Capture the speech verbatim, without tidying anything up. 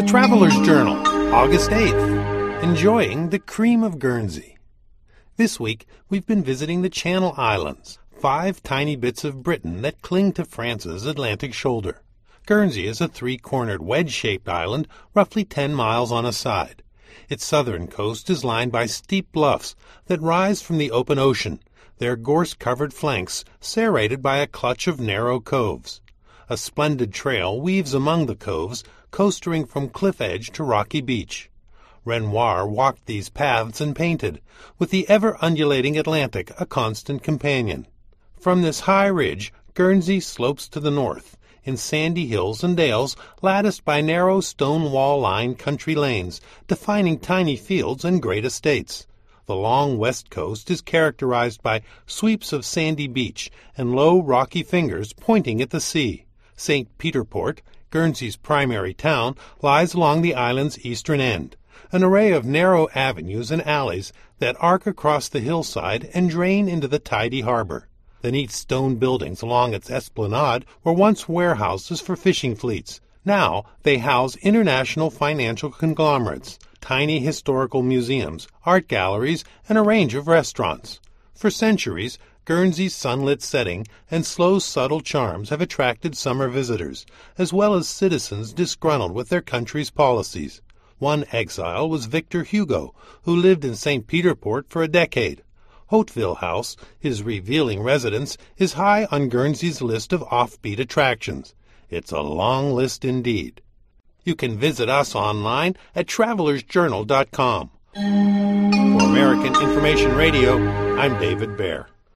Traveler's Journal, August eighth. Enjoying the cream of Guernsey. This week, we've been visiting the Channel Islands, five tiny bits of Britain that cling to France's Atlantic shoulder. Guernsey is a three-cornered wedge-shaped island roughly ten miles on a side. Its southern coast is lined by steep bluffs that rise from the open ocean, their gorse-covered flanks serrated by a clutch of narrow coves. A splendid trail weaves among the coves, coastering from cliff edge to rocky beach. Renoir walked these paths and painted, with the ever-undulating Atlantic a constant companion. From this high ridge, Guernsey slopes to the north, in sandy hills and dales latticed by narrow stone wall-lined country lanes, defining tiny fields and great estates. The long west coast is characterized by sweeps of sandy beach and low rocky fingers pointing at the sea. Saint Peter Port, Guernsey's primary town, lies along the island's eastern end, an array of narrow avenues and alleys that arc across the hillside and drain into the tidy harbor. The neat stone buildings along its esplanade were once warehouses for fishing fleets. Now they house international financial conglomerates, tiny historical museums, art galleries, and a range of restaurants. For centuries, Guernsey's sunlit setting and slow, subtle charms have attracted summer visitors, as well as citizens disgruntled with their country's policies. One exile was Victor Hugo, who lived in Saint Peter Port for a decade. Hauteville House, his revealing residence, is high on Guernsey's list of offbeat attractions. It's a long list indeed. You can visit us online at travelers journal dot com. For American Information Radio, I'm David Baer.